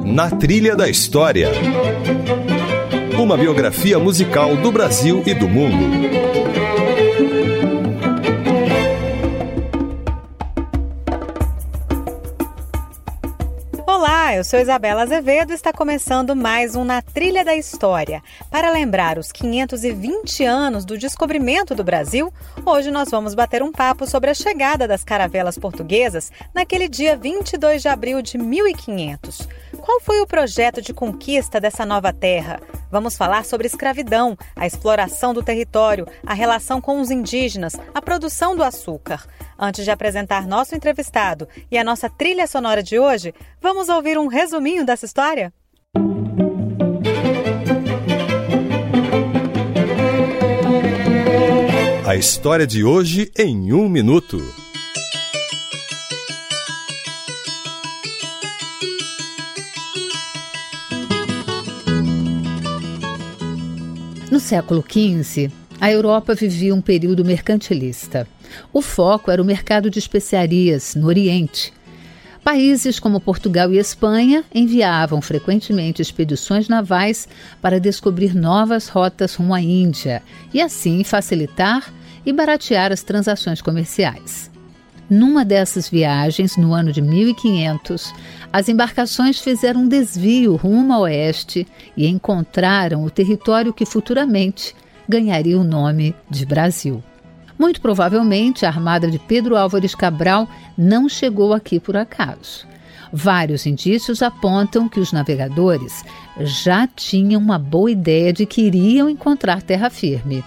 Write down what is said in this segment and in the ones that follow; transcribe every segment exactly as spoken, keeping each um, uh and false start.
Na Trilha da História. Uma biografia musical do Brasil e do mundo. Olá, eu sou Isabela Azevedo e está começando mais um Na Trilha da História. Para lembrar os quinhentos e vinte anos do descobrimento do Brasil, hoje nós vamos bater um papo sobre a chegada das caravelas portuguesas naquele dia vinte e dois de abril de mil e quinhentos. Qual foi o projeto de conquista dessa nova terra? Vamos falar sobre escravidão, a exploração do território, a relação com os indígenas, a produção do açúcar. Antes de apresentar nosso entrevistado e a nossa trilha sonora de hoje, vamos ouvir um resuminho dessa história? A história de hoje em um minuto. No século quinze, a Europa vivia um período mercantilista. O foco era o mercado de especiarias no Oriente. Países como Portugal e Espanha enviavam frequentemente expedições navais para descobrir novas rotas rumo à Índia e assim facilitar e baratear as transações comerciais. Numa dessas viagens, no ano de mil e quinhentos, as embarcações fizeram um desvio rumo ao oeste e encontraram o território que futuramente ganharia o nome de Brasil. Muito provavelmente, a armada de Pedro Álvares Cabral não chegou aqui por acaso. Vários indícios apontam que os navegadores já tinham uma boa ideia de que iriam encontrar terra firme.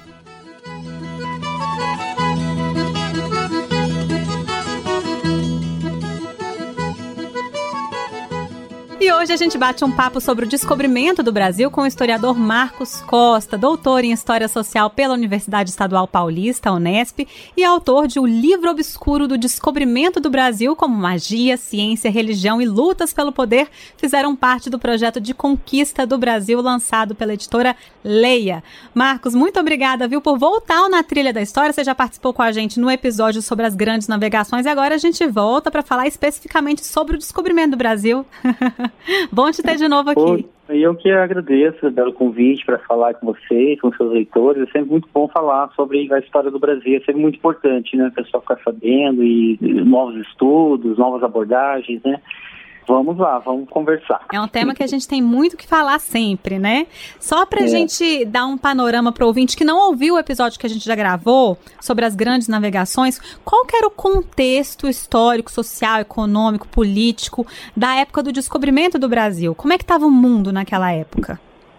E hoje a gente bate um papo sobre o descobrimento do Brasil com o historiador Marcos Costa, doutor em História Social pela Universidade Estadual Paulista, Unesp, e autor de O Livro Obscuro do Descobrimento do Brasil, como magia, ciência, religião e lutas pelo poder fizeram parte do projeto de conquista do Brasil lançado pela editora Leia. Marcos, muito obrigada, viu, por voltar na Trilha da História. Você já participou com a gente no episódio sobre as grandes navegações e agora a gente volta para falar especificamente sobre o descobrimento do Brasil. Bom te ter de novo aqui. Eu que agradeço pelo convite para falar com você, com seus leitores. É sempre muito bom falar sobre a história do Brasil. É sempre muito importante, né? O pessoal ficar sabendo e novos estudos, novas abordagens, né? Vamos lá, vamos conversar. É um tema que a gente tem muito que falar sempre, né? Só pra é. gente dar um panorama pro ouvinte que não ouviu o episódio que a gente já gravou sobre as grandes navegações, qual que era o contexto histórico, social, econômico, político da época do descobrimento do Brasil? Como é que estava o mundo naquela época?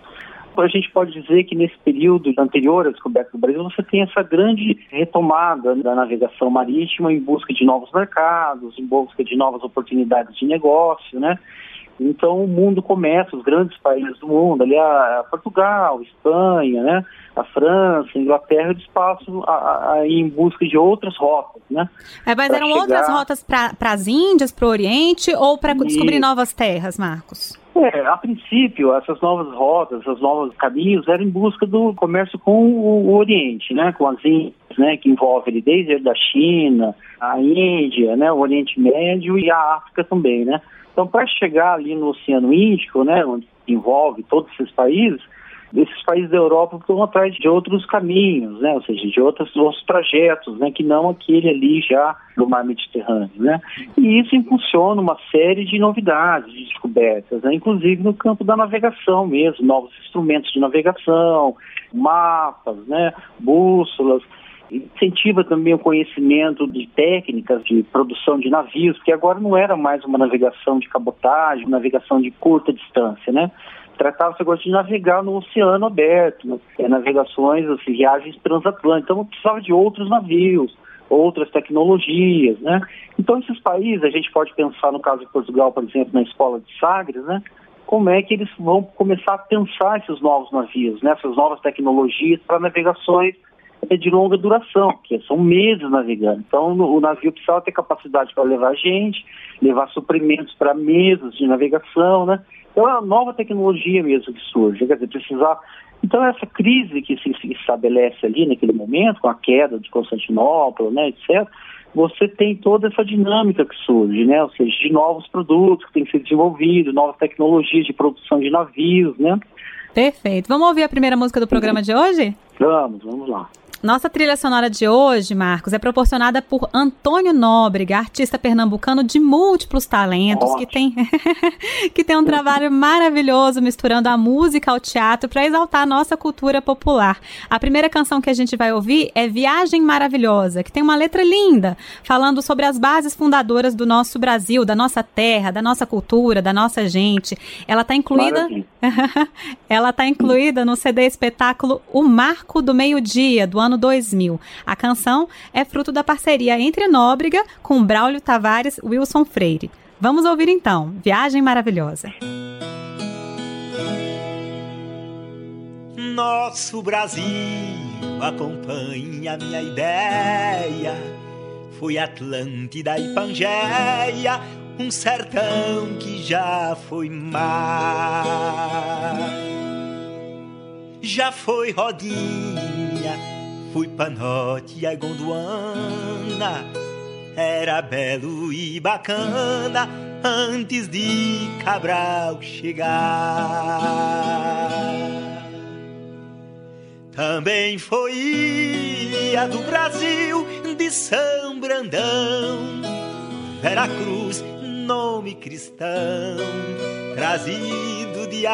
A gente pode dizer que nesse período anterior à descoberta do Brasil, você tem essa grande retomada da navegação marítima em busca de novos mercados, em busca de novas oportunidades de negócio, né? Então o mundo começa, os grandes países do mundo, ali a Portugal, Espanha, né? A França, a Inglaterra, eles passam a, a, a ir em busca de outras rotas, né? É, mas pra eram chegar... outras rotas para as Índias, para o Oriente ou para descobrir novas terras, Marcos? É, a princípio, essas novas rotas, esses novos caminhos eram em busca do comércio com o, o Oriente, né, com as Índias, né, que envolve ali desde a China, a Índia, né, o Oriente Médio e a África também, né. Então, para chegar ali no Oceano Índico, né, onde envolve todos esses países, esses países da Europa estão atrás de outros caminhos, né? Ou seja, de outros, outros trajetos, né? Que não aquele ali já do mar Mediterrâneo, né? E isso impulsiona uma série de novidades, de descobertas, né? Inclusive no campo da navegação mesmo, novos instrumentos de navegação, mapas, né? Bússolas. Incentiva também o conhecimento de técnicas de produção de navios, que agora não era mais uma navegação de cabotagem, uma navegação de curta distância, né? Tratava-se agora de navegar no oceano aberto, né? é, navegações, assim, viagens transatlânticas. Então, precisava de outros navios, outras tecnologias, né? Então, esses países, a gente pode pensar, no caso de Portugal, por exemplo, na Escola de Sagres, né? Como é que eles vão começar a pensar esses novos navios, né? Essas novas tecnologias para navegações de longa duração, que são meses navegando. Então, o navio precisava ter capacidade para levar gente, levar suprimentos para meses de navegação, né? Então, é uma nova tecnologia mesmo que surge, quer dizer, precisar... Então, essa crise que se estabelece ali naquele momento, com a queda de Constantinopla, né, etcétera, você tem toda essa dinâmica que surge, né? Ou seja, de novos produtos que têm que ser desenvolvidos, novas tecnologias de produção de navios, né? Perfeito. Vamos ouvir a primeira música do programa de hoje? Vamos, vamos lá. Nossa trilha sonora de hoje, Marcos, é proporcionada por Antônio Nóbrega, artista pernambucano de múltiplos talentos, Ótimo. que tem que tem um trabalho maravilhoso misturando a música ao teatro para exaltar a nossa cultura popular. A primeira canção que a gente vai ouvir é Viagem Maravilhosa, que tem uma letra linda, falando sobre as bases fundadoras do nosso Brasil, da nossa terra, da nossa cultura, da nossa gente. Ela está incluída, ela tá incluída no C D espetáculo O Marco do Meio-Dia, do ano dois mil. A canção é fruto da parceria entre Nóbrega com Braulio Tavares e Wilson Freire. Vamos ouvir então, Viagem Maravilhosa. Nosso Brasil acompanha minha ideia, foi Atlântida e Pangeia, um sertão que já foi mar. Já foi Rodinha, fui Panote e Gondwana, era belo e bacana antes de Cabral chegar. Também foi ilha do Brasil, de São Brandão, Veracruz, nome cristão, trazido de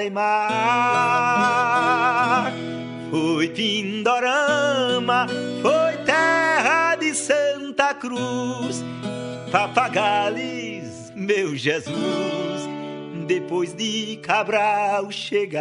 Alemar. Foi Pindorama, foi terra de Santa Cruz, Papagales, meu Jesus, depois de Cabral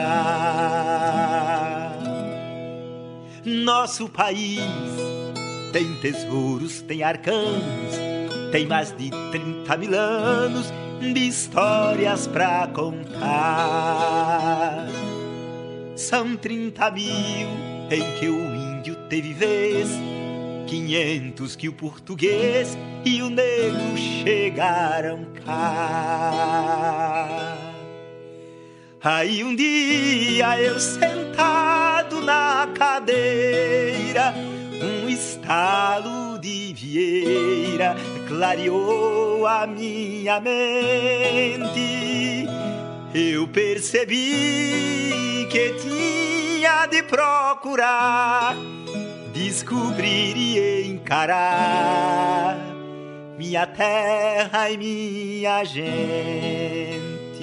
chegar. Nosso país tem tesouros, tem arcanos, tem mais de trinta mil anos de histórias pra contar. São trinta mil em que o índio teve vez, quinhentos que o português e o negro chegaram cá. Aí um dia eu sentado na cadeira, um estalo de vieira clareou a minha mente. Eu percebi que tinha de procurar, descobrir e encarar minha terra e minha gente.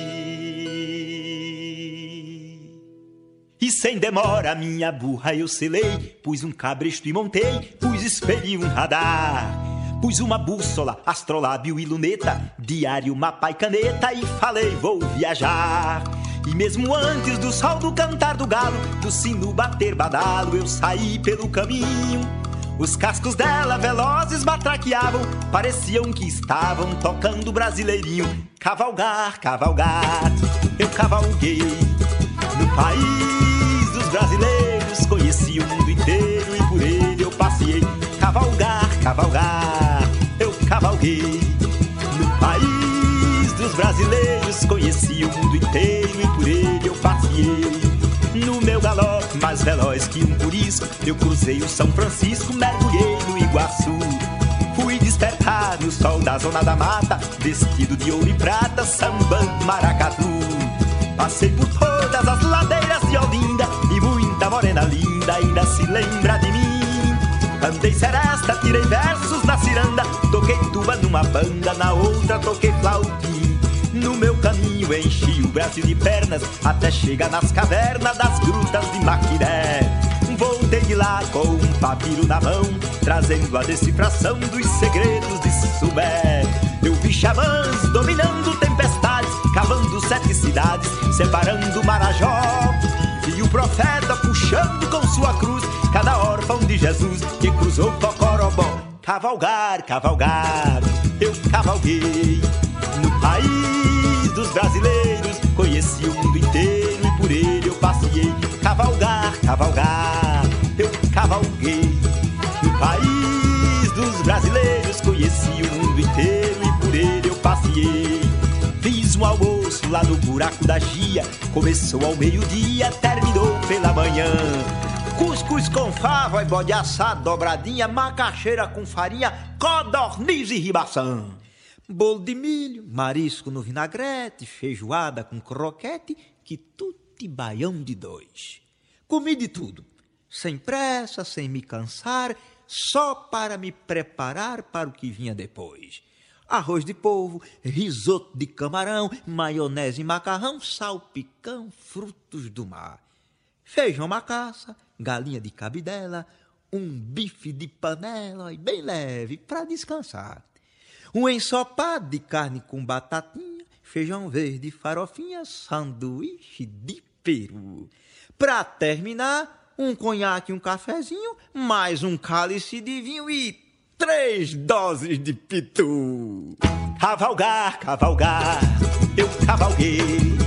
E sem demora minha burra eu selei, pus um cabresto e montei, pus espelho e um radar, pus uma bússola, astrolábio e luneta, diário, mapa e caneta e falei vou viajar. E mesmo antes do sol do cantar do galo, do sino bater badalo, eu saí pelo caminho. Os cascos dela velozes matraqueavam, pareciam que estavam tocando brasileirinho. Cavalgar, cavalgar, eu cavalguei no país dos brasileiros, conheci o mundo inteiro e por ele eu passei. Cavalgar, cavalgar, eu cavalguei no país dos brasileiros, conheci o mundo inteiro e por ele eu passei. No meu galope mais veloz que um curisco, eu cruzei o São Francisco, mergulhei no Iguaçu. Fui despertar no sol da zona da mata, vestido de ouro e prata, sambando maracatu. Passei por todas as ladeiras de Olinda e muita morena linda ainda se lembra de mim. Andei seresta, tirei versos na ciranda, toquei tuba numa banda, na outra toquei flautim. No meu caminho enchi o Brasil de pernas, até chegar nas cavernas das grutas de Maquiré. Voltei de lá com um papiro na mão, trazendo a decifração dos segredos de Sumé. Eu vi xamãs dominando tempestades, cavando sete cidades, separando Marajó. Vi o profeta puxando com sua cruz cada órfão de Jesus que cruzou Cocorobó. Cavalgar, cavalgar, eu cavalguei no país dos brasileiros, conheci o mundo inteiro e por ele eu passei. Cavalgar, cavalgar, eu cavalguei no país dos brasileiros, conheci o mundo inteiro e por ele eu passei. Fiz um almoço lá no buraco da Gia, começou ao meio-dia, terminou pela manhã. cuscuz com fava e bode assado, dobradinha, macaxeira com farinha, codorniz e ribação. Bolo de milho, marisco no vinagrete, feijoada com croquete, que tudo baião de dois. Comi de tudo, sem pressa, sem me cansar, só para me preparar para o que vinha depois. Arroz de polvo, risoto de camarão, maionese e macarrão, salpicão, frutos do mar. Feijão macaça, galinha de cabidela, um bife de panela e bem leve para descansar. Um ensopado de carne com batatinha, feijão verde, farofinha, sanduíche de peru. Para terminar, um conhaque e um cafezinho, mais um cálice de vinho e três doses de pitu. Cavalgar, cavalgar, eu cavalguei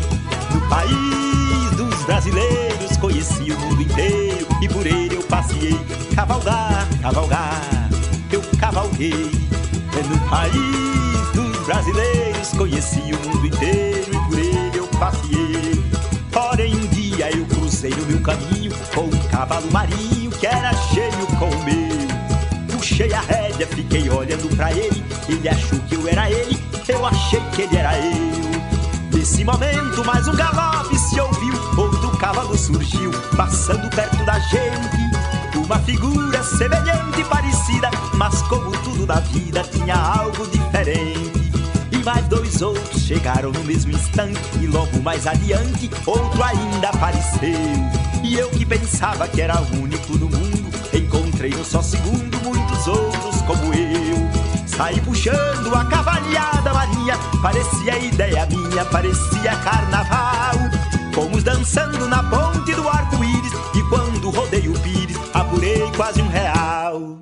no país dos brasileiros, conheci o mundo inteiro e por ele eu passei. Cavalgar, cavalgar, eu cavalguei no país dos brasileiros, conheci o mundo inteiro e por ele eu passei. Porém um dia eu cruzei no meu caminho com um cavalo marinho que era cheio com o meu. Puxei a rédea, fiquei olhando pra ele, ele achou que eu era ele, eu achei que ele era eu. Nesse momento mais um galope se ouviu, outro cavalo surgiu, passando perto da gente. Uma figura semelhante e parecida, mas como tudo na vida tinha algo diferente. E mais dois outros chegaram no mesmo instante, e logo mais adiante outro ainda apareceu. E eu que pensava que era o único no mundo, encontrei no só segundo muitos outros como eu. Saí puxando a cavalhada marinha, parecia ideia minha, parecia carnaval. Fomos dançando na ponte do arco-íris, e quando rodei o pires, apurei quase um real.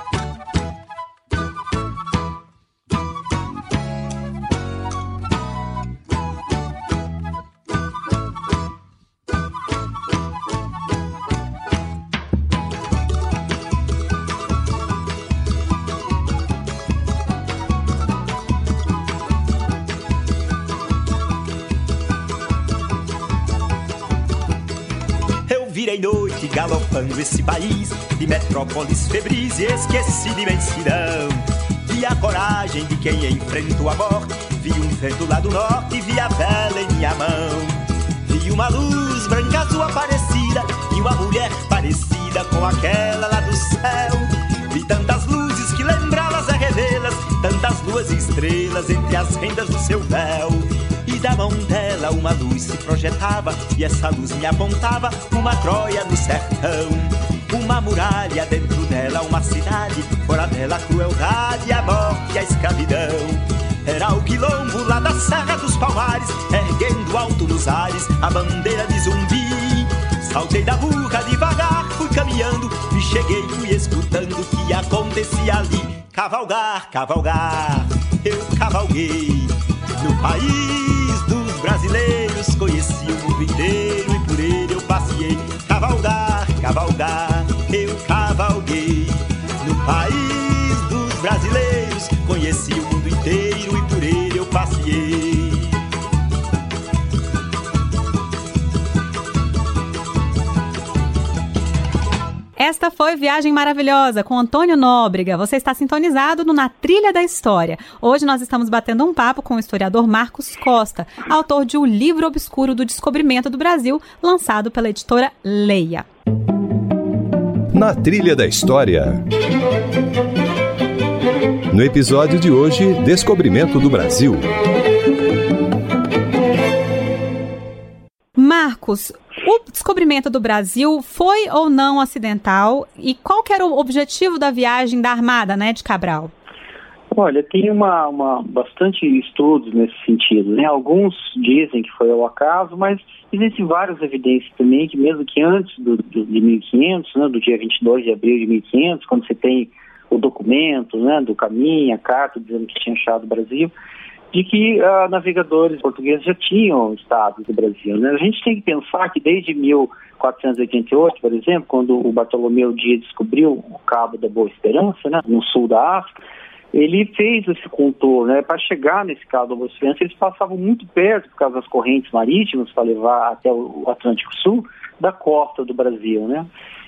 Virei noite galopando esse país de metrópoles febris e esqueci de imensidão. Vi a coragem de quem enfrentou a morte, vi um vento lá do norte, vi a vela em minha mão. Vi uma luz branca azul aparecida e uma mulher parecida com aquela lá do céu. Vi tantas luzes que lembrá-las é revê-las, tantas luas e estrelas entre as rendas do seu véu. E da mão dela uma luz se projetava, e essa luz me apontava uma Troia no sertão. Uma muralha dentro dela, uma cidade, fora dela a crueldade, a morte e a escravidão. Era o quilombo lá da Serra dos Palmares, erguendo alto nos ares a bandeira de Zumbi. Saltei da burra devagar, fui caminhando e cheguei, fui escutando o que acontecia ali. Cavalgar, cavalgar, eu cavalguei no país dos brasileiros, conheci o mundo inteiro e por ele eu passei. Cavalgar, cavalgar, eu cavalguei no país dos brasileiros, conheci o mundo inteiro e por ele eu passei. Esta foi Viagem Maravilhosa com Antônio Nóbrega. Você está sintonizado no Na Trilha da História. Hoje nós estamos batendo um papo com o historiador Marcos Costa, autor de O Livro Obscuro do Descobrimento do Brasil, lançado pela editora Leia. Na Trilha da História. No episódio de hoje, Descobrimento do Brasil. Marcos, o descobrimento do Brasil foi ou não acidental? E qual que era o objetivo da viagem da Armada, né, de Cabral? Olha, tem uma, uma, bastante estudos nesse sentido, né? Alguns dizem que foi ao acaso, mas existem várias evidências também que mesmo que antes do, do, de mil e quinhentos, né, do dia vinte e dois de abril de mil e quinhentos, quando você tem o documento, né, do caminho, a carta dizendo que tinha achado o Brasil, de que uh, navegadores portugueses já tinham estado no Brasil, né? A gente tem que pensar que desde mil quatrocentos e oitenta e oito, por exemplo, quando o Bartolomeu Dias descobriu o Cabo da Boa Esperança, né, no sul da África, ele fez esse contorno, né? Para chegar nesse Cabo da Boa Esperança, eles passavam muito perto, por causa das correntes marítimas, para levar até o Atlântico Sul, da costa do Brasil, né?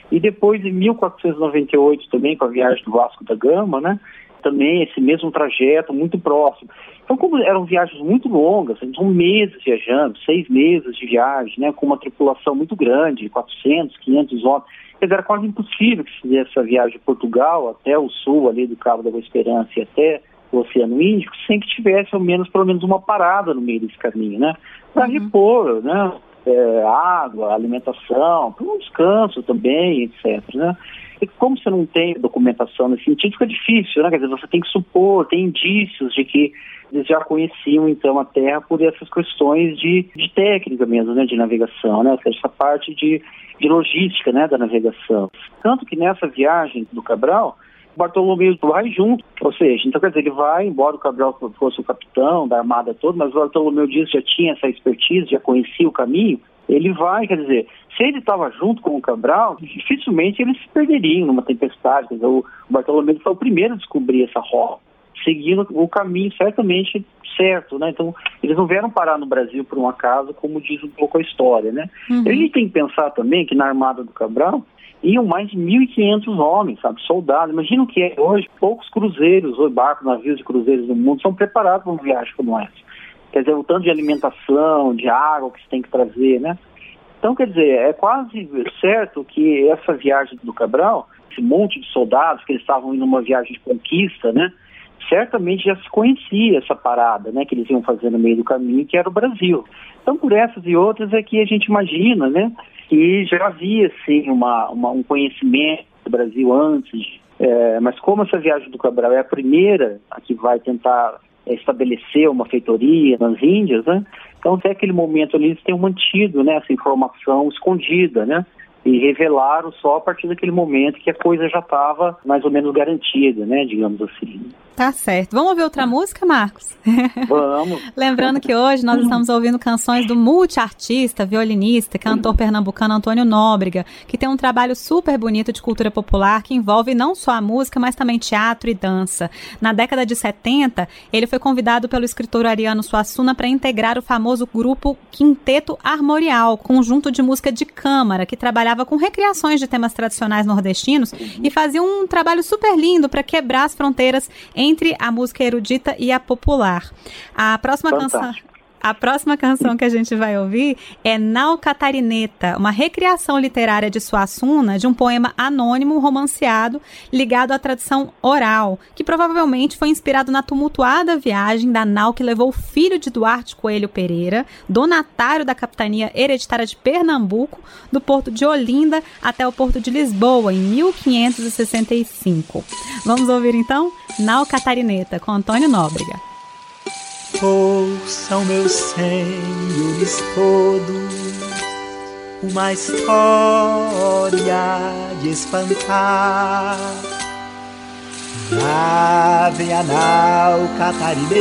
E depois, em mil quatrocentos e noventa e oito, também, com a viagem do Vasco da Gama, né? Também esse mesmo trajeto, muito próximo. Então, como eram viagens muito longas, são meses viajando, seis meses de viagem, né? Com uma tripulação muito grande, quatrocentos, quinhentos homens. Quer dizer, era quase impossível que se fizesse essa viagem de Portugal até o sul, ali do Cabo da Boa Esperança e até o Oceano Índico, sem que tivesse ao menos, pelo menos uma parada no meio desse caminho, né? Para uhum. repor, né? É, água, alimentação, para um descanso também, etcétera, né? E como você não tem documentação nesse sentido, fica difícil, né? Quer dizer, você tem que supor, tem indícios de que eles já conheciam, então, a Terra por essas questões de, de técnica mesmo, né? De navegação, né? Ou seja, essa parte de, de logística, né? Da navegação. Tanto que nessa viagem do Cabral, o Bartolomeu vai junto, ou seja, então quer dizer, ele vai, embora o Cabral fosse o capitão da armada toda, mas o Bartolomeu Dias já tinha essa expertise, já conhecia o caminho, ele vai, quer dizer, se ele estava junto com o Cabral, dificilmente eles se perderiam numa tempestade. Quer dizer, o Bartolomeu foi o primeiro a descobrir essa rota, seguindo o caminho certamente certo, né? Então, eles não vieram parar no Brasil por um acaso, como diz um pouco a história, né? Uhum. A gente tem que pensar também que na armada do Cabral iam mais de mil e quinhentos homens, sabe, soldados. Imagina o que é hoje, poucos cruzeiros ou barcos, navios de cruzeiros no mundo são preparados para uma viagem como essa. Quer dizer, o tanto de alimentação, de água que se tem que trazer, né? Então, quer dizer, é quase certo que essa viagem do Cabral, esse monte de soldados que eles estavam indo numa viagem de conquista, né? Certamente já se conhecia essa parada, né? Que eles iam fazer no meio do caminho, que era o Brasil. Então, por essas e outras é que a gente imagina, né? Que já havia, sim, uma, uma, um conhecimento do Brasil antes. É, mas como essa viagem do Cabral é a primeira a que vai tentar é, estabelecer uma feitoria nas Índias, né? Então, até aquele momento ali, eles têm mantido, né, essa informação escondida, né? E revelaram só a partir daquele momento que a coisa já estava mais ou menos garantida, né, digamos assim. Tá certo. Vamos ouvir outra música, Marcos? Vamos. Lembrando que hoje nós estamos ouvindo canções do multiartista, violinista, cantor pernambucano Antônio Nóbrega, que tem um trabalho super bonito de cultura popular que envolve não só a música, mas também teatro e dança. Na década de setenta, ele foi convidado pelo escritor Ariano Suassuna para integrar o famoso grupo Quinteto Armorial, conjunto de música de câmara, que trabalhava com recriações de temas tradicionais nordestinos e fazia um trabalho super lindo para quebrar as fronteiras entre a música erudita e a popular. A próxima Fantástico. canção... A próxima canção que a gente vai ouvir é Nau Catarineta, uma recriação literária de Suassuna de um poema anônimo romanceado ligado à tradição oral, que provavelmente foi inspirado na tumultuada viagem da nau que levou o filho de Duarte Coelho Pereira, donatário da capitania hereditária de Pernambuco, do porto de Olinda até o porto de Lisboa, em mil quinhentos e sessenta e cinco. Vamos ouvir então Nau Catarineta, com Antônio Nóbrega. Ouçam, meus senhores todos, uma história de espantar. Lá vem a nau Catarineta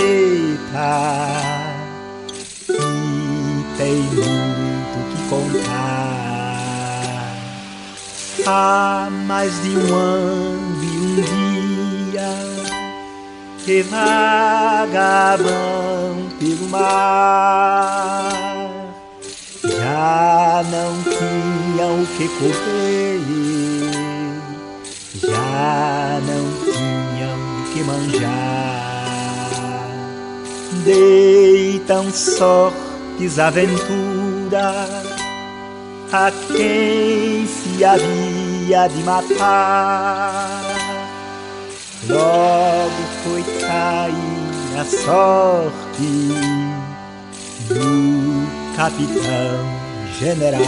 e tem muito que contar. Há mais de um ano e um dia que vagavam pelo mar, já não tinham o que comer, já não tinham o que manjar. Deitam sortes aventura a quem se havia de matar. Logo foi cair a sorte do capitão general.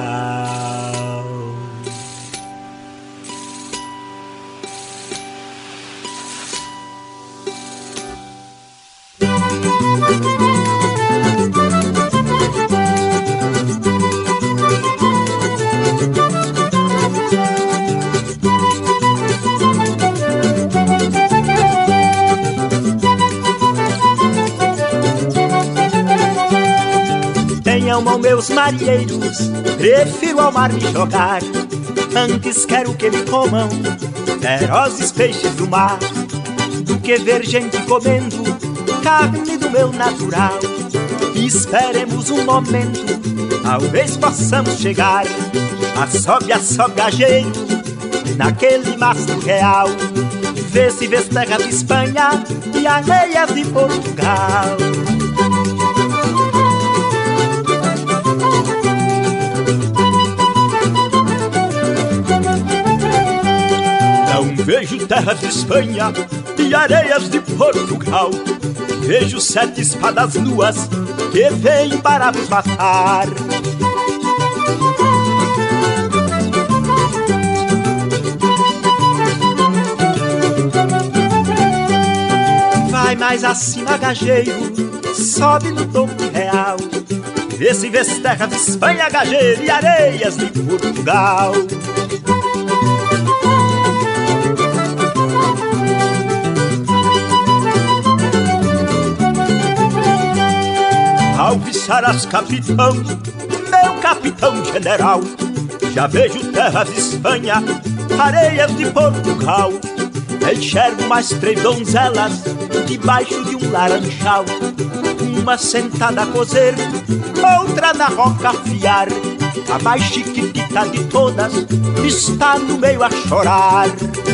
Tenham meus marinheiros, prefiro ao mar me jogar. Antes quero que me comam ferozes peixes do mar, do que ver gente comendo carne do meu natural. Esperemos um momento, talvez possamos chegar. Assobe, assobe, gageiro, naquele mastro real. Vê se vês terra de Espanha e areias de Portugal. Não vejo terra de Espanha e areias de Portugal. Vejo sete espadas nuas que vêm para vos matar. Vai mais acima, gageiro, sobe no topo real. Vê se vês terra de Espanha, gageiro, e areias de Portugal. Alviçarás, capitão, meu capitão general. Já vejo terras de Espanha, areias de Portugal. Enxergo mais três donzelas debaixo de um laranjal. Uma sentada a cozer, outra na roca a fiar. A mais chiquitita de todas está no meio a chorar.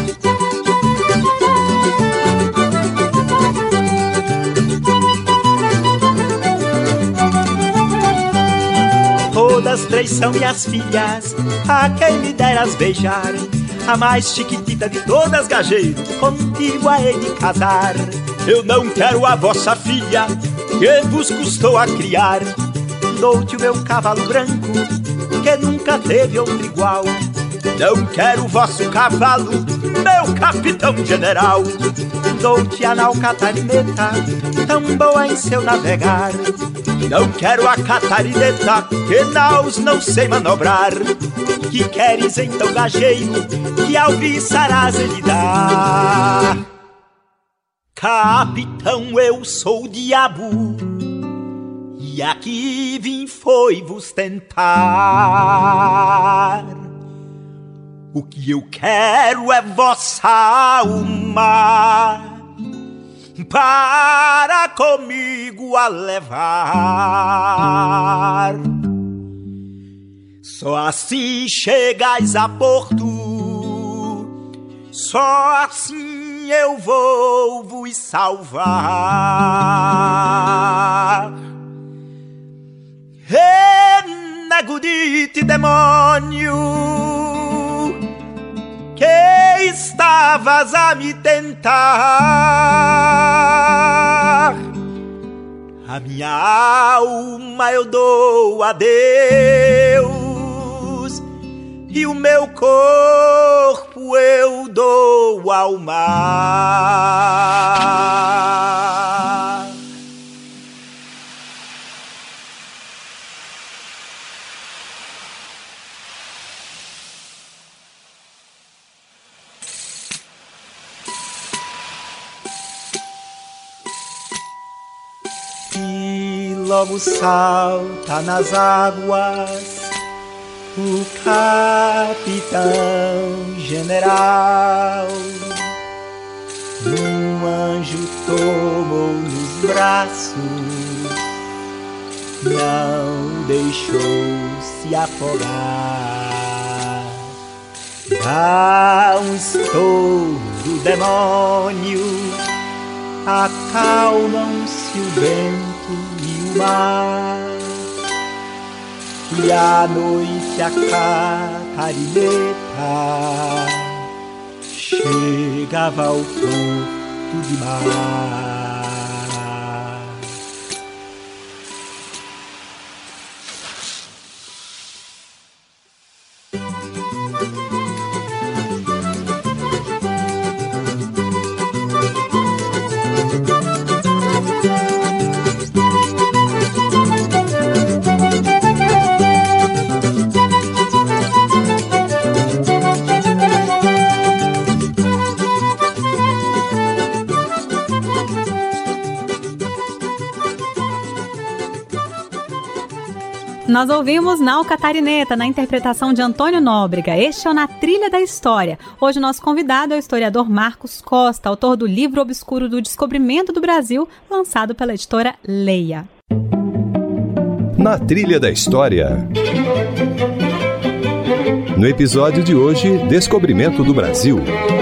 Todas três são minhas filhas, a quem me deras beijar. A mais chiquitita de todas, gageiro, contigo a hei de casar. Eu não quero a vossa filha, que vos custou a criar. Dou-te o meu cavalo branco, que nunca teve outro igual. Não quero o vosso cavalo, meu capitão general. Dou-te a nau catarineta, tão boa em seu navegar. Não quero a catarineta, que naus não sei manobrar. Que queres então, gageiro, que alviçarás ele dá? Capitão, eu sou o diabo, e aqui vim foi vos tentar. O que eu quero é vossa alma, para comigo a levar. Só assim chegais a Porto, só assim eu vou vos salvar. Renegudite, demônio, que estavas a me tentar. A minha alma eu dou a Deus, e o meu corpo eu dou ao mar. E logo salta nas águas o capitão general. Um anjo tomou nos braços, não deixou se afogar. Dá um estouro, demônio, acalmam-se o vento e o mar. E à noite a catarineta chegava ao porto de mar. Nós ouvimos Nau Catarineta, na interpretação de Antônio Nóbrega. Este é o Na Trilha da História. Hoje o nosso convidado é o historiador Marcos Costa, autor do livro obscuro do Descobrimento do Brasil, lançado pela editora Leia. Na Trilha da História. No episódio de hoje, Descobrimento do Brasil.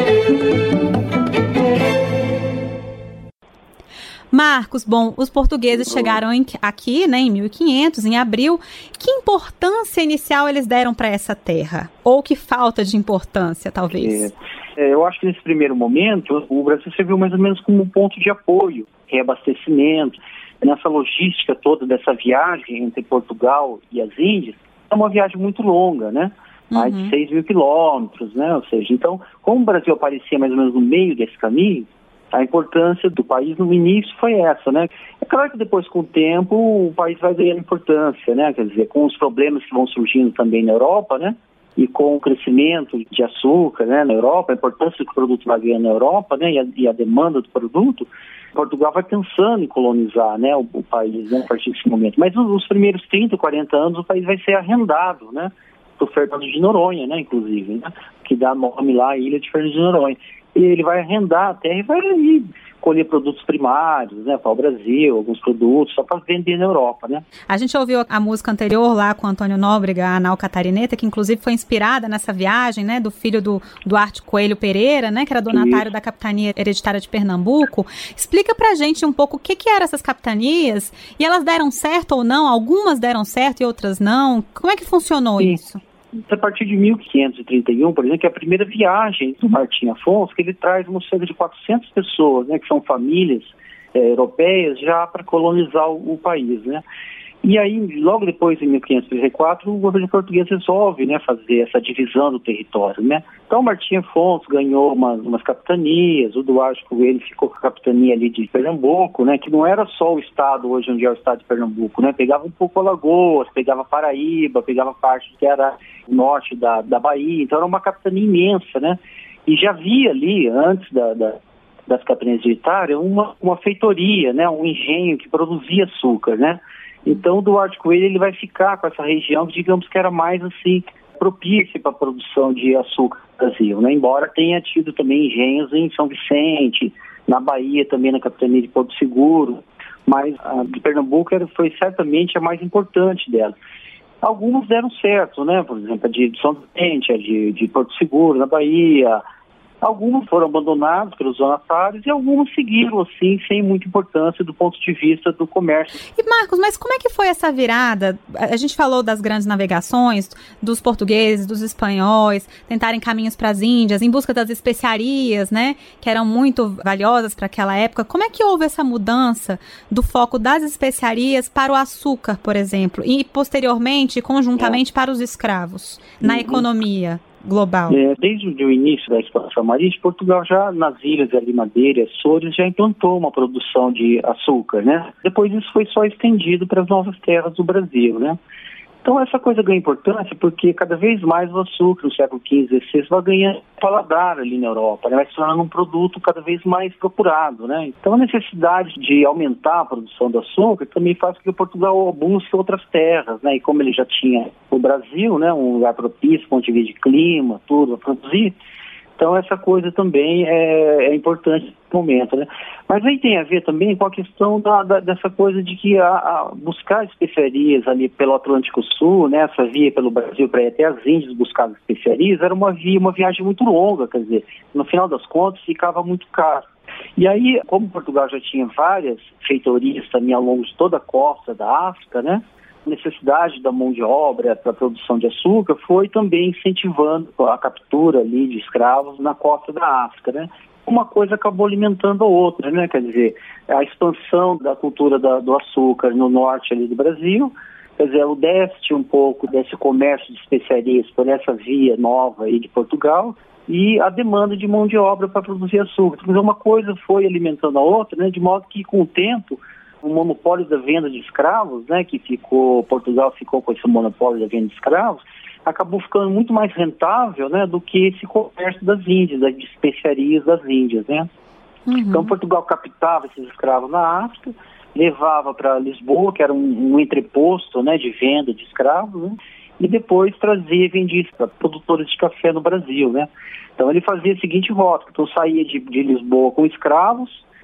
Marcos, bom, os portugueses chegaram em, aqui, né, em mil e quinhentos, em abril. Que importância inicial eles deram para essa terra? Ou que falta de importância, talvez? É, é, eu acho que nesse primeiro momento, o Brasil serviu mais ou menos como um ponto de apoio, reabastecimento. Nessa logística toda dessa viagem entre Portugal e as Índias, é uma viagem muito longa, né? Mais uhum. de seis mil quilômetros, né? Ou seja, então, como o Brasil aparecia mais ou menos no meio desse caminho, a importância do país no início foi essa, né? É claro que depois, com o tempo, o país vai ganhando importância, né? Quer dizer, com os problemas que vão surgindo também na Europa, né? E com o crescimento de açúcar, né, na Europa, a importância que o produto vai ganhando na Europa, né? E a, e a demanda do produto, Portugal vai pensando em colonizar, né, o, o país, né, a partir desse momento. Mas nos, nos primeiros trinta, quarenta anos, o país vai ser arrendado, né? Por Fernando de Noronha, né, inclusive, né? Que dá nome lá à ilha de Fernando de Noronha. E ele vai arrendar a terra e vai ali colher produtos primários, né, para o Brasil, alguns produtos, só para vender na Europa, né. A gente ouviu a música anterior lá com Antônio Nóbrega, a Nau Catarineta, que inclusive foi inspirada nessa viagem, né, do filho do Duarte Coelho Pereira, né, que era donatário Isso. da Capitania Hereditária de Pernambuco. Explica pra gente um pouco o que que eram essas capitanias, e elas deram certo ou não? Algumas deram certo e outras não? Como é que funcionou Sim. isso? A partir de mil quinhentos e trinta e um, por exemplo, que é a primeira viagem do Martim Afonso, que ele traz uma cerca de quatrocentas pessoas, né, que são famílias é, europeias, já para colonizar o, o país, né. E aí, logo depois, em mil quinhentos e trinta e quatro, o governo português resolve, né, fazer essa divisão do território, né. Então, o Martim Afonso ganhou uma, umas capitanias, o Duarte Coelho ficou com a capitania ali de Pernambuco, né, que não era só o estado hoje onde é o estado de Pernambuco, né, pegava um pouco Alagoas, pegava Paraíba, pegava parte que era o norte da, da Bahia, então era uma capitania imensa, né. E já havia ali, antes da... da das capitanias hereditárias, uma, uma feitoria, né, um engenho que produzia açúcar, né. Então, o Duarte Coelho ele vai ficar com essa região que, digamos que era mais assim, propícia para a produção de açúcar no Brasil, né? Embora tenha tido também engenhos em São Vicente, na Bahia também, na capitania de Porto Seguro, mas a de Pernambuco era, foi certamente a mais importante dela. Algumas deram certo, né? Por exemplo, a de São Vicente, a de, de Porto Seguro, na Bahia. Algumas foram abandonadas pelos donatários e algumas seguiram, assim, sem muita importância do ponto de vista do comércio. E, Marcos, mas como é que foi essa virada? A gente falou das grandes navegações, dos portugueses, dos espanhóis, tentarem caminhos para as Índias, em busca das especiarias, né, que eram muito valiosas para aquela época. Como é que houve essa mudança do foco das especiarias para o açúcar, por exemplo, e, posteriormente, conjuntamente, é. para os escravos, na uhum. economia global? É, desde o início da expansão marítima, Portugal já nas ilhas ali, Madeira e Açores, já implantou uma produção de açúcar, né? Depois isso foi só estendido para as novas terras do Brasil, né? Então essa coisa ganha importância porque cada vez mais o açúcar no século quinze, dezesseis vai ganhando paladar ali na Europa, né? Vai se tornando um produto cada vez mais procurado, né? Então a necessidade de aumentar a produção do açúcar também faz com que Portugal busque outras terras, né? E como ele já tinha o Brasil, né? Um lugar propício, ponto de vista de clima, tudo a produzir. Então essa coisa também é, é importante nesse momento, né? Mas aí tem a ver também com a questão da, da, dessa coisa de que a, a buscar especiarias ali pelo Atlântico Sul, né? Essa via pelo Brasil para ir até as Índias buscar as especiarias, era uma via, uma viagem muito longa, quer dizer, no final das contas ficava muito caro. E aí, como Portugal já tinha várias feitorias também ao longo de toda a costa da África, né? A necessidade da mão de obra para a produção de açúcar foi também incentivando a captura ali de escravos na costa da África, né? Uma coisa acabou alimentando a outra, né? Quer dizer, a expansão da cultura da, do açúcar no norte ali do Brasil, quer dizer, o déficit um pouco desse comércio de especiarias por essa via nova aí de Portugal e a demanda de mão de obra para produzir açúcar. Quer dizer, uma coisa foi alimentando a outra, né? De modo que com o tempo o monopólio da venda de escravos, né, que ficou, Portugal ficou com esse monopólio da venda de escravos, acabou ficando muito mais rentável, né, do que esse comércio das Índias, das especiarias das Índias, né. Uhum. Então Portugal captava esses escravos na África, levava para Lisboa, que era um, um entreposto, né, de venda de escravos, né, e depois trazia e vendia para produtores de café no Brasil, né. Então ele fazia a seguinte rota, então saía de, de Lisboa com escravos,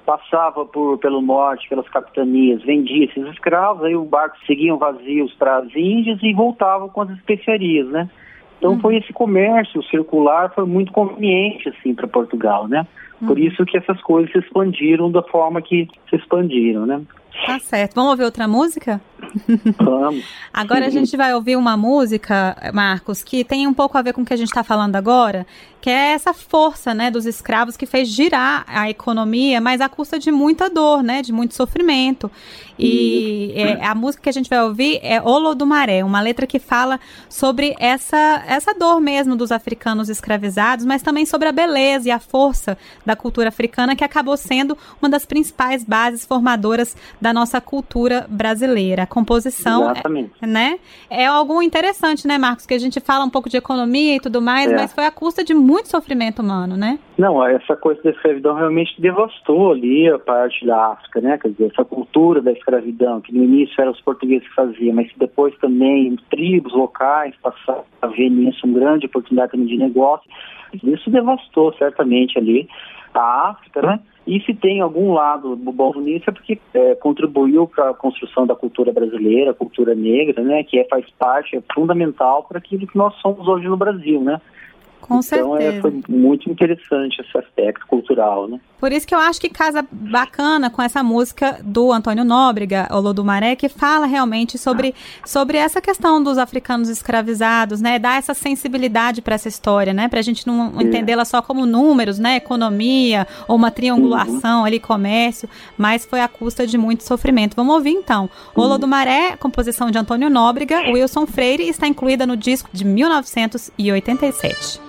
passava por, pelo norte, pelas capitanias, vendia esses escravos, aí os barcos seguiam vazios para as Índias e voltavam com as especiarias, né? Então uhum. foi esse comércio circular, foi muito conveniente, assim, para Portugal, né? Por uhum. isso que essas coisas se expandiram da forma que se expandiram, né? Tá certo. Vamos ouvir outra música? Vamos. Agora a gente vai ouvir uma música, Marcos, que tem um pouco a ver com o que a gente está falando agora, que é essa força, né, dos escravos que fez girar a economia, mas à custa de muita dor, né, de muito sofrimento. E é, a música que a gente vai ouvir é Olodumaré, uma letra que fala sobre essa, essa dor mesmo dos africanos escravizados, mas também sobre a beleza e a força da cultura africana, que acabou sendo uma das principais bases formadoras da nossa cultura brasileira. A composição, é, né, é algo interessante, né, Marcos, que a gente fala um pouco de economia e tudo mais, é. mas foi à custa de muito sofrimento humano, né? Não, essa coisa da escravidão realmente devastou ali a parte da África, né? Quer dizer, essa cultura da escravidão, que no início eram os portugueses que faziam, mas que depois também tribos locais passaram a ver nisso uma grande oportunidade também de negócio. Isso devastou certamente ali a África, né? E se tem algum lado bom nisso é porque é, contribuiu para a construção da cultura brasileira, a cultura negra, né? Que é, faz parte, é fundamental para aquilo que nós somos hoje no Brasil, né? Com então, certeza. É, foi muito interessante esse aspecto cultural, né? Por isso que eu acho que casa bacana com essa música do Antônio Nóbrega, Olodumaré, que fala realmente sobre, sobre essa questão dos africanos escravizados, né? Dá essa sensibilidade para essa história, né? Para a gente não é. entendê-la só como números, né? Economia ou uma triangulação uhum. ali, comércio, mas foi à custa de muito sofrimento. Vamos ouvir então. Uhum. Olodumaré, composição de Antônio Nóbrega, Wilson Freire, está incluída no disco de mil novecentos e oitenta e sete.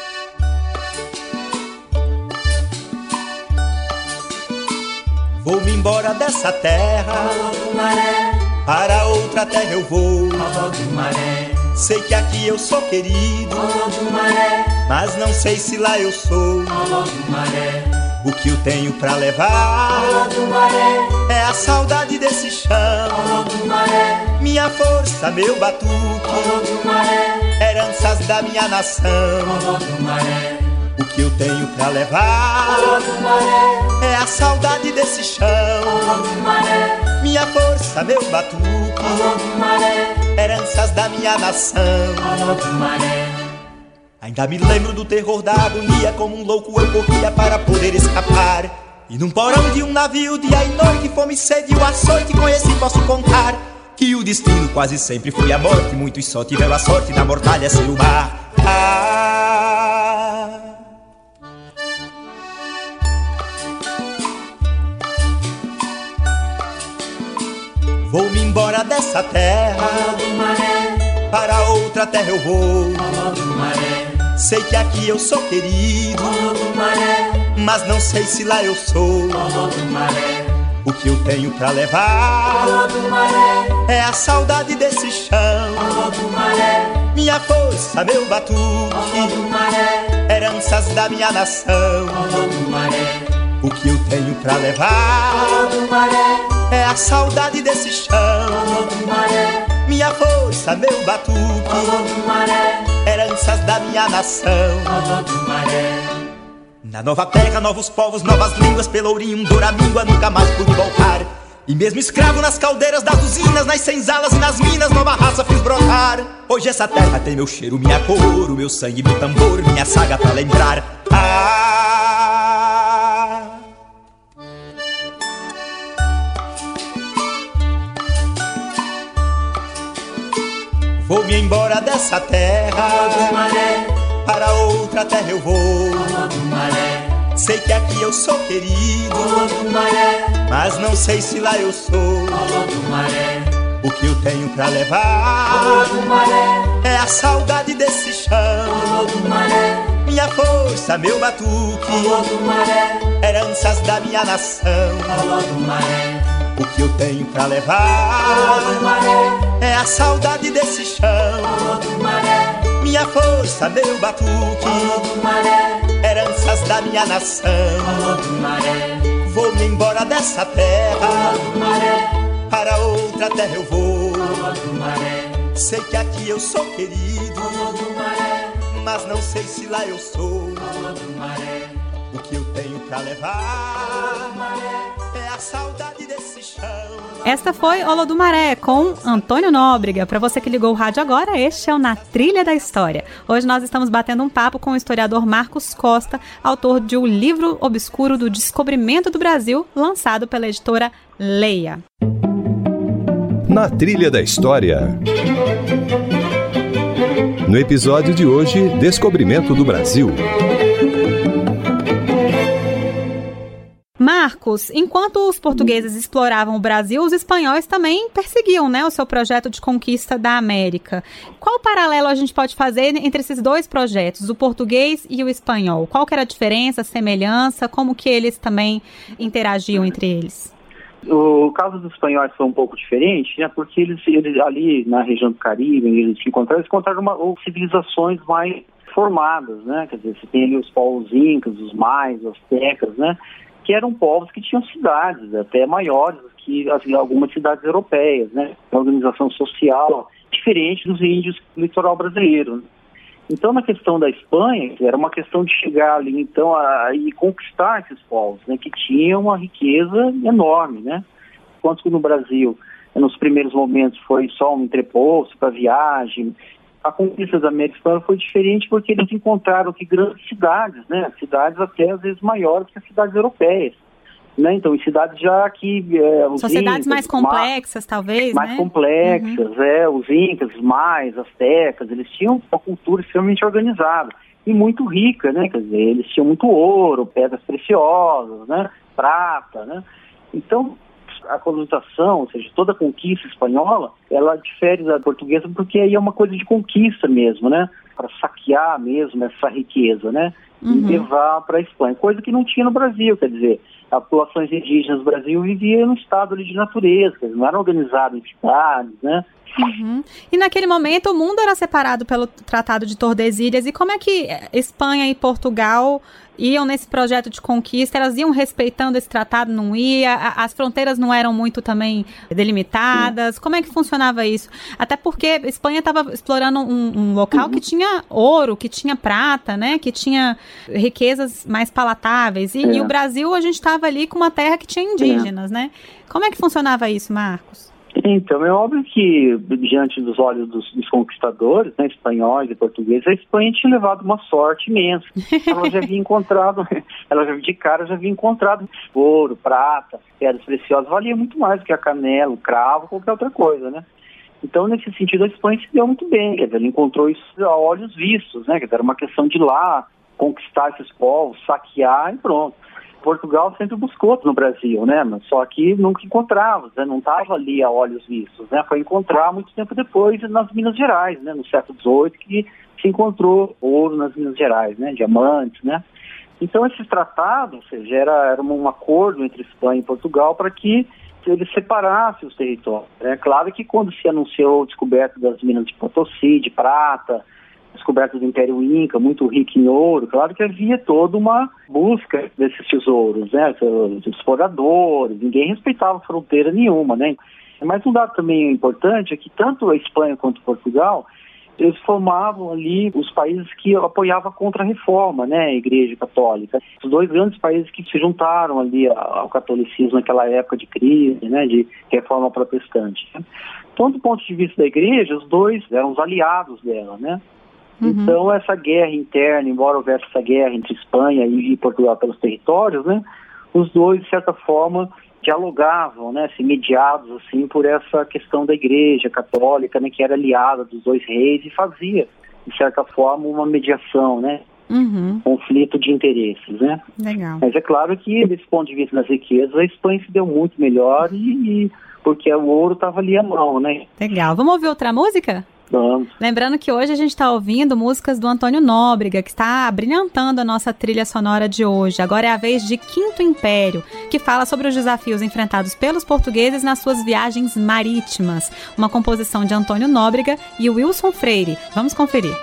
Vou-me embora dessa terra, Olodumaré, para outra terra eu vou, Olodumaré. Sei que aqui eu sou querido, Olodumaré, mas não sei se lá eu sou, Olodumaré. O que eu tenho pra levar, Olodumaré, é a saudade desse chão, Olodumaré. Minha força, meu batuque, Olodumaré, heranças da minha nação, Olodumaré. O que eu tenho pra levar, Olodumaré, é a saudade desse chão, Olodumaré. Minha força, meu batuque, Olodumaré, heranças da minha nação, Olodumaré. Ainda me lembro do terror da agonia, como um louco eu corria para poder escapar. E num porão de um navio, dia e noite, fome, sede e o açoite, conheci, posso contar, que o destino quase sempre foi a morte. Muitos só tiveram a sorte da mortalha ser o mar. Ah, vou-me embora dessa terra, Olodumaré, para outra terra eu vou, Olodumaré. Sei que aqui eu sou querido, Olodumaré, mas não sei se lá eu sou, Olodumaré. O que eu tenho pra levar, Olodumaré, é a saudade desse chão, Olodumaré. Minha força, meu batuque, Olodumaré, heranças da minha nação, Olodumaré. O que eu tenho pra levar, Olodumaré, é a saudade desse chão, Olodumaré. Minha força, meu batuque, Olodumaré, heranças da minha nação, Olodumaré. Na nova terra, novos povos, novas línguas, pelourinho, um doramíngua, nunca mais pude voltar. E mesmo escravo nas caldeiras das usinas, nas senzalas e nas minas, nova raça fiz brotar. Hoje essa terra tem meu cheiro, minha cor, o meu sangue, meu tambor, minha saga pra lembrar. Ah, vou-me embora dessa terra, Olodumaré, para outra terra eu vou, Olodumaré. Sei que aqui eu sou querido, Olodumaré, mas não sei se lá eu sou, Olodumaré. O que eu tenho pra levar, Olodumaré, é a saudade desse chão, Olodumaré. Minha força, meu batuque, Olodumaré, heranças da minha nação, Olodumaré. O que eu tenho pra levar, Olodumaré, é a saudade desse chão, Olodumaré. Minha força, meu batuque, Olodumaré, heranças da minha nação, Olodumaré. Vou-me embora dessa terra, Olodumaré, para outra terra eu vou, Olodumaré. Sei que aqui eu sou querido, Olodumaré, mas não sei se lá eu sou, Olodumaré. o que eu tenho pra levar é a saudade desse chão. Esta foi Olodumaré com Antônio Nóbrega. Para você que ligou o rádio agora, este é o Na Trilha da História. Hoje nós estamos batendo um papo com o historiador Marcos Costa, autor de O Livro Obscuro do Descobrimento do Brasil, lançado pela editora Leia. Na Trilha da História. No episódio de hoje, Descobrimento do Brasil. Marcos, enquanto os portugueses exploravam o Brasil, os espanhóis também perseguiam, né, o seu projeto de conquista da América. Qual paralelo a gente pode fazer entre esses dois projetos, o português e o espanhol? Qual que era a diferença, a semelhança, como que eles também interagiam entre eles? O caso dos espanhóis foi um pouco diferente, né, porque eles, eles ali na região do Caribe, eles se encontraram, eles encontraram uma, ou civilizações mais formadas, né, quer dizer, você tem ali os povos incas, os maias, os aztecas, né, que eram povos que tinham cidades até maiores que assim, algumas cidades europeias, né? Uma organização social diferente dos índios do litoral brasileiro. Então, na questão da Espanha, era uma questão de chegar ali, então, a, a, e conquistar esses povos, né? Que tinham uma riqueza enorme, né? Enquanto que no Brasil, nos primeiros momentos, foi só um entreposto para viagem. A conquista da América Hispânica foi diferente porque eles encontraram que grandes cidades, né? Cidades até às vezes maiores que as cidades europeias, né? Então, em cidades já que... É, os Sociedades incas, mais complexas, mais, talvez, mais né? Mais complexas, uhum. é. Os incas, os maias, as aztecas, eles tinham uma cultura extremamente organizada e muito rica, né? Quer dizer, eles tinham muito ouro, pedras preciosas, né? Prata, né? Então, a colonização, ou seja, toda a conquista espanhola, ela difere da portuguesa porque aí é uma coisa de conquista mesmo, né? Para saquear mesmo essa riqueza, né? Uhum. E levar para a Espanha, coisa que não tinha no Brasil, quer dizer, as populações indígenas do Brasil viviam no estado ali de natureza, não eram organizadas em cidades, né? Uhum. E naquele momento o mundo era separado pelo Tratado de Tordesilhas, e como é que Espanha e Portugal iam nesse projeto de conquista? Elas iam respeitando esse tratado, não ia? As fronteiras não eram muito também delimitadas? Sim. Como é que funcionava isso? Até porque a Espanha estava explorando um, um local uhum. que tinha ouro, que tinha prata, né? Que tinha riquezas mais palatáveis. E, é. e o Brasil, a gente estava ali com uma terra que tinha indígenas, é. né? Como é que funcionava isso, Marcos? Então, é óbvio que, diante dos olhos dos, dos conquistadores, né, espanhóis e portugueses, a Espanha tinha levado uma sorte imensa. Ela já havia encontrado, ela já, de cara já havia encontrado ouro, prata, pedras preciosas, valia muito mais do que a canela, o cravo, qualquer outra coisa, né? Então, nesse sentido, a Espanha se deu muito bem, quer dizer, ela encontrou isso a olhos vistos, né? Quer dizer, era uma questão de ir lá, conquistar esses povos, saquear e pronto. Portugal sempre buscou no Brasil, né? Mas só que nunca encontrava, né? Não estava ali a olhos vistos, né? Foi encontrar muito tempo depois nas Minas Gerais, né? No século dezoito que se encontrou ouro nas Minas Gerais, né? Diamantes, né? Então esses tratados, ou seja, era, era um acordo entre Espanha e Portugal para que eles separassem os territórios. É claro que quando se anunciou a descoberta das minas de Potosí, de prata, descoberta do Império Inca, muito rico em ouro, claro que havia toda uma busca desses tesouros, né, os exploradores, ninguém respeitava fronteira nenhuma, né, mas um dado também importante é que tanto a Espanha quanto Portugal, eles formavam ali os países que apoiavam a contra-reforma, né, a Igreja Católica, os dois grandes países que se juntaram ali ao catolicismo naquela época de crise, né, de reforma protestante. Então, do ponto de vista da Igreja, os dois eram os aliados dela, né. Uhum. Então, essa guerra interna, embora houvesse essa guerra entre Espanha e Portugal pelos territórios, né, os dois, de certa forma, dialogavam, né, assim, mediados assim, por essa questão da Igreja Católica, né, que era aliada dos dois reis e fazia, de certa forma, uma mediação, né, uhum. conflito de interesses, né. Legal. Mas é claro que, desse ponto de vista das riquezas, a Espanha se deu muito melhor e, e porque o ouro estava ali à mão, né. Legal. Vamos ouvir outra música? Vamos. Lembrando que hoje a gente está ouvindo músicas do Antônio Nóbrega, que está brilhantando a nossa trilha sonora de hoje. Agora é a vez de Quinto Império, que fala sobre os desafios enfrentados pelos portugueses nas suas viagens marítimas. Uma composição de Antônio Nóbrega e Wilson Freire. Vamos conferir.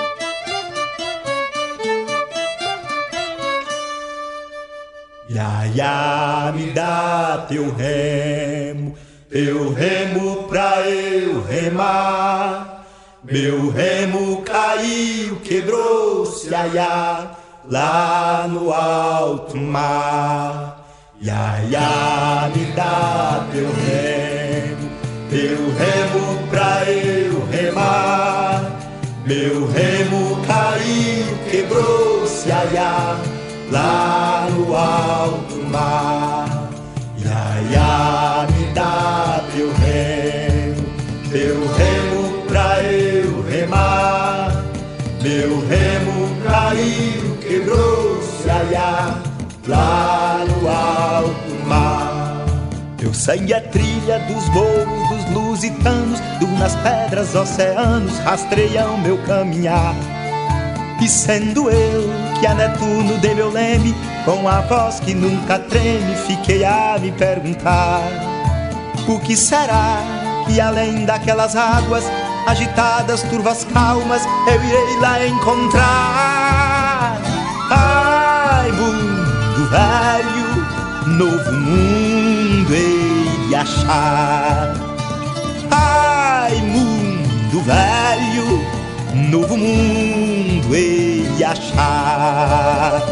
Ia, ia, me dá teu remo, teu remo pra eu remar. Meu remo caiu, quebrou-se, ai, ai. lá no alto mar. Ia, ia, me dá teu remo, teu remo pra eu remar. Meu remo caiu, quebrou-se, ia, ia, lá no alto mar. Ia, ia, me dá teu remo, teu remo pra eu remar. Meu remo caiu, quebrou-se, ia, ia, lá no alto mar. Meu sangue é trilha dos morros, dos lusitanos, dunas, pedras, oceanos, rastreiam meu caminhar. E sendo eu que a Netuno dei meu leme, com a voz que nunca treme, fiquei a me perguntar: o que será que além daquelas águas agitadas, turvas, calmas, eu irei lá encontrar? Ai, mundo velho, novo mundo hei achar. Ai, mundo velho, novo mundo hei achar.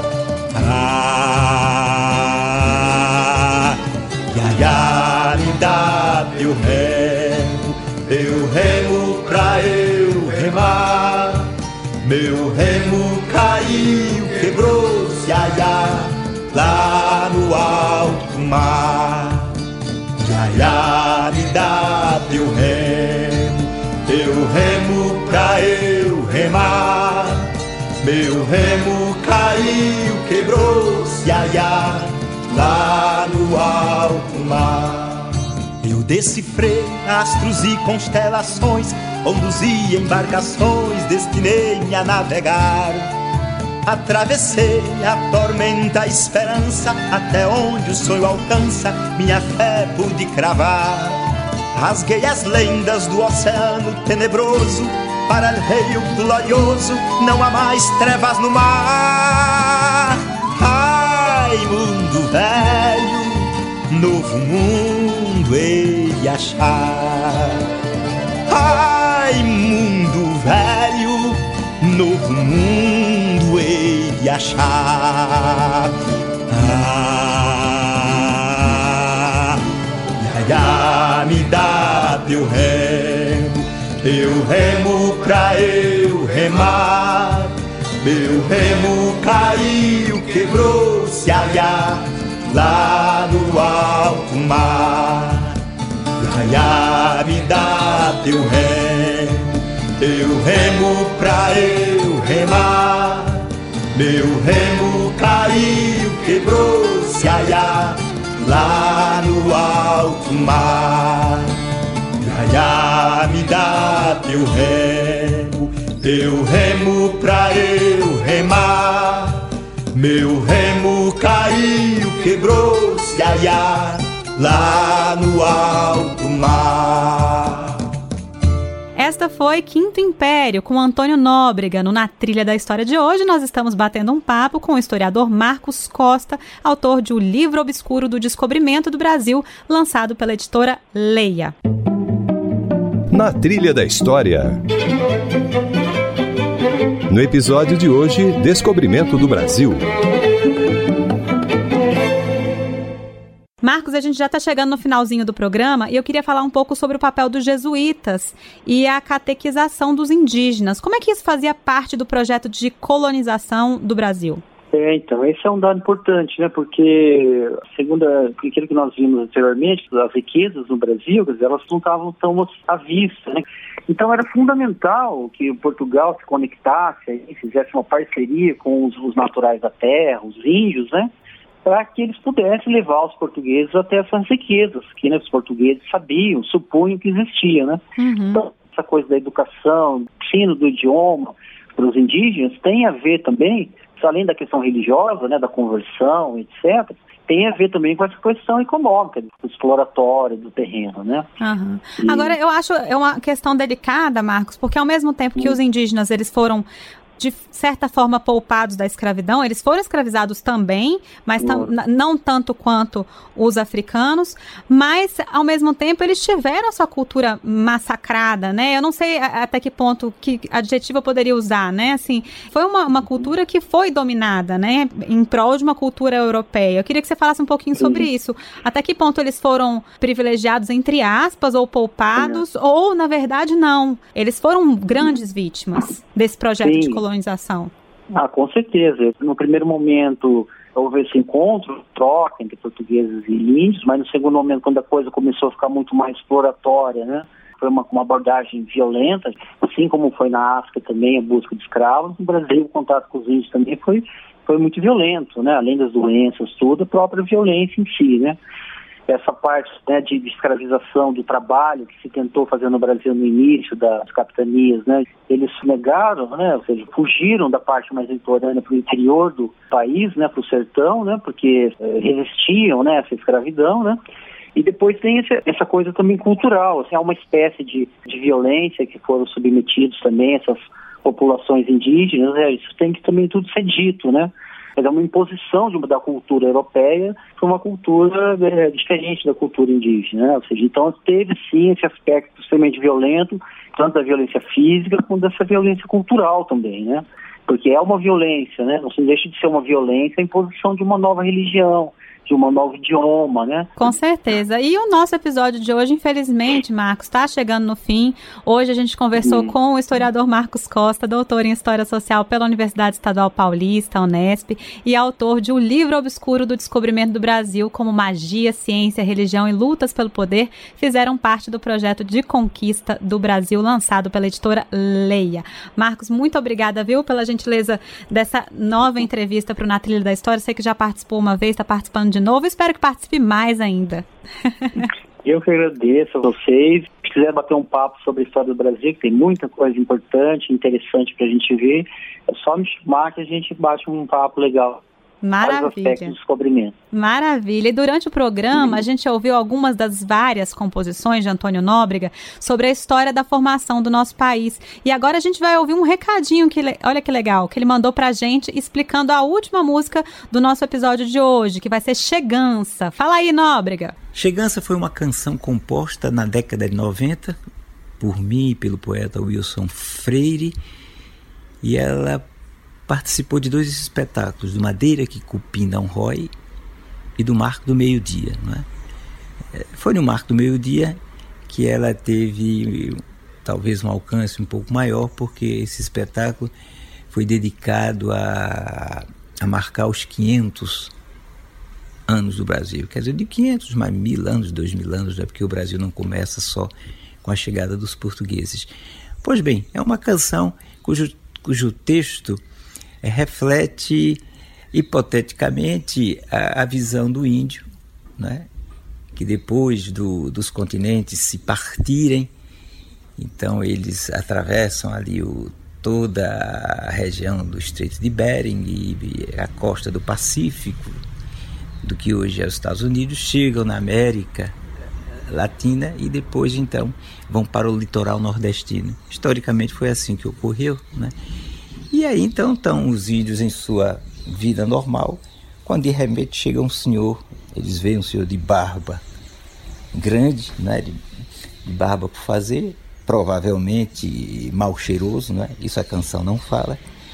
Ah, ia, ia, me dá teu remo, teu remo pra eu remar. Meu remo caiu, quebrou-se, ia, ia, lá no alto mar. Ia, ia, me dá teu remo, teu remo pra eu remar. Meu remo caiu, quebrou-se, ia, ia, lá no alto mar. Eu decifrei astros e constelações, conduzi embarcações, destinei-me a navegar. Atravessei a tormenta, a esperança, até onde o sonho alcança, minha fé pude cravar. Rasguei as lendas do oceano tenebroso, para o rio glorioso, não há mais trevas no mar. Ai, mundo velho, novo mundo hei achar. Ai, mundo velho, novo mundo hei achar. Ah, ia, ia, me dá teu remo, teu remo pra eu remar. Meu remo caiu, quebrou-se, ia, ia, lá no alto mar. Ia, ia, me dá teu remo, teu remo pra eu remar. Meu remo caiu, quebrou-se, ia, ia, lá no alto mar. Ia, ia, me dá teu remo, teu remo pra eu remar. Meu remo caiu, quebrou-se, ia, ia, lá no alto mar. Esta foi Quinto Império, com Antônio Nóbrega. No Na Trilha da História de hoje, nós estamos batendo um papo com o historiador Marcos Costa, autor de O Livro Obscuro do Descobrimento do Brasil, lançado pela editora Leia. Na Trilha da História. No episódio de hoje, Descobrimento do Brasil. Marcos, a gente já está chegando no finalzinho do programa e eu queria falar um pouco sobre o papel dos jesuítas e a catequização dos indígenas. Como é que isso fazia parte do projeto de colonização do Brasil? É, então, esse é um dado importante, né? Porque, segundo aquilo que nós vimos anteriormente, as riquezas no Brasil, quer dizer, elas não estavam tão à vista, né? Então, era fundamental que Portugal se conectasse, aí, fizesse uma parceria com os, os naturais da terra, os índios, né? Para que eles pudessem levar os portugueses até essas riquezas, que, né, os portugueses sabiam, supunham que existia, né? Uhum. Então, essa coisa da educação, ensino do idioma para os indígenas tem a ver também, além da questão religiosa, né, da conversão, etcétera, tem a ver também com essa questão econômica, exploratória do terreno, né? Uhum. E... Agora, eu acho é uma questão delicada, Marcos, porque ao mesmo tempo que os indígenas eles foram de certa forma, poupados da escravidão. Eles foram escravizados também, mas tam, não tanto quanto os africanos, mas, ao mesmo tempo, eles tiveram a sua cultura massacrada, né? Eu não sei até que ponto, que adjetivo eu poderia usar, né? Assim, foi uma, uma cultura que foi dominada, né? Em prol de uma cultura europeia. Eu queria que você falasse um pouquinho sobre isso. Até que ponto eles foram privilegiados, entre aspas, ou poupados, Sim. ou, na verdade, não. Eles foram grandes vítimas desse projeto Sim. de colonização. Ah, com certeza. No primeiro momento, houve esse encontro, troca entre portugueses e índios, mas no segundo momento, quando a coisa começou a ficar muito mais exploratória, né? Foi uma, uma abordagem violenta, assim como foi na África também, a busca de escravos. No Brasil, o contato com os índios também foi, foi muito violento, né? Além das doenças, tudo, a própria violência em si, né? Essa parte, né, de, de escravização do trabalho que se tentou fazer no Brasil no início das capitanias, né? Eles se negaram, né? Ou seja, fugiram da parte mais litorânea para o interior do país, né? Para o sertão, né? Porque eh, resistiam, né? Essa escravidão, né? E depois tem esse, essa coisa também cultural, assim, há uma espécie de, de violência que foram submetidos também essas populações indígenas, né? Isso tem que também tudo ser dito, né? É uma imposição de uma, da cultura europeia para uma cultura é, diferente da cultura indígena, né? Ou seja, então teve sim esse aspecto extremamente violento, tanto da violência física quanto dessa violência cultural também, né? Porque é uma violência, né? Não se deixa de ser uma violência a imposição de uma nova religião, de um novo idioma, né? Com certeza. E o nosso episódio de hoje, infelizmente, Marcos, está chegando no fim. Hoje a gente conversou hum. com o historiador Marcos Costa, doutor em História Social pela Universidade Estadual Paulista, Unesp, e autor de O Livro Obscuro do Descobrimento do Brasil, como magia, ciência, religião e lutas pelo poder fizeram parte do projeto de conquista do Brasil, lançado pela editora Leia. Marcos, muito obrigada, viu, pela gentileza dessa nova entrevista para o Na Trilha da História. Sei que já participou uma vez, está participando de novo, espero que participe mais ainda. Eu que agradeço a vocês. Se quiser bater um papo sobre a história do Brasil, que tem muita coisa importante, interessante para a gente ver, é só me chamar que a gente bate um papo legal. Maravilha. De descobrimento. Maravilha. E durante o programa, a gente ouviu algumas das várias composições de Antônio Nóbrega sobre a história da formação do nosso país. E agora a gente vai ouvir um recadinho, que olha que legal, que ele mandou pra gente, explicando a última música do nosso episódio de hoje, que vai ser Chegança. Fala aí, Nóbrega. Chegança foi uma canção composta na década de noventa, por mim e pelo poeta Wilson Freire, e ela participou de dois espetáculos, do Madeira que Cupim não rói e do Marco do Meio-Dia, não é? Foi no Marco do Meio-Dia que ela teve talvez um alcance um pouco maior, porque esse espetáculo foi dedicado a, a marcar os quinhentos anos do Brasil. Quer dizer, de quinhentos, mais mil anos, dois mil anos, não é? Porque o Brasil não começa só com a chegada dos portugueses. Pois bem, é uma canção cujo, cujo texto reflete hipoteticamente a, a visão do índio, né? Que depois do, dos continentes se partirem, então eles atravessam ali o, toda a região do Estreito de Bering e, e a costa do Pacífico, do que hoje é os Estados Unidos, chegam na América Latina e depois então vão para o litoral nordestino. Historicamente foi assim que ocorreu, né? E aí então estão os índios em sua vida normal, quando de repente chega um senhor, eles veem um senhor de barba grande, né, de, de barba por fazer, provavelmente mal cheiroso, né? Isso a canção não fala,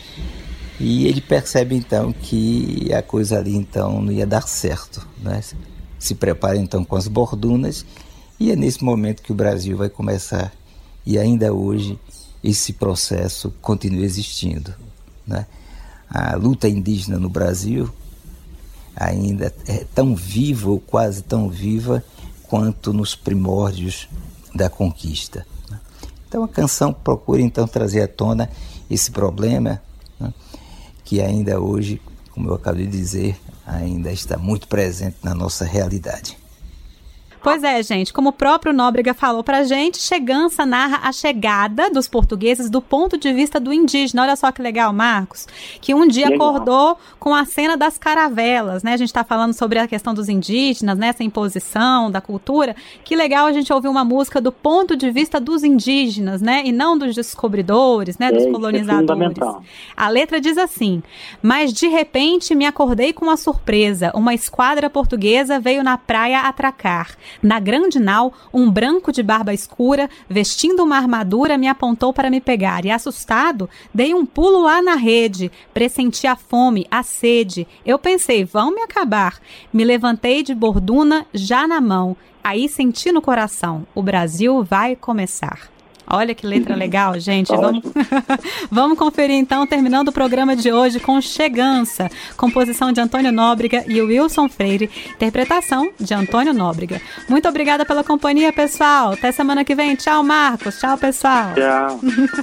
e ele percebe então que a coisa ali então não ia dar certo, né? Se prepara então com as bordunas, e é nesse momento que o Brasil vai começar, e ainda hoje esse processo continua existindo, né? A luta indígena no Brasil ainda é tão viva, ou quase tão viva, quanto nos primórdios da conquista, né? Então a canção procura então trazer à tona esse problema, né, que ainda hoje, como eu acabei de dizer, ainda está muito presente na nossa realidade. Pois é, gente, como o próprio Nóbrega falou pra gente, Chegança narra a chegada dos portugueses do ponto de vista do indígena. Olha só que legal, Marcos, que um dia legal. acordou com a cena das caravelas, né? A gente tá falando sobre a questão dos indígenas, né? Essa imposição da cultura. Que legal a gente ouvir uma música do ponto de vista dos indígenas, né? E não dos descobridores, né? Dos é, colonizadores. É a letra diz assim: mas de repente me acordei com uma surpresa. Uma esquadra portuguesa veio na praia atracar. Na grande nau, um branco de barba escura, vestindo uma armadura, me apontou para me pegar. E assustado, dei um pulo lá na rede. Pressenti a fome, a sede. Eu pensei, vão me acabar. Me levantei de borduna, já na mão. Aí senti no coração, o Brasil vai começar. Olha que letra legal, gente. Vamos, vamos conferir então, terminando o programa de hoje com Chegança, composição de Antônio Nóbrega e Wilson Freire, interpretação de Antônio Nóbrega. Muito obrigada pela companhia, pessoal. Até semana que vem. Tchau, Marcos. Tchau, pessoal. Tchau.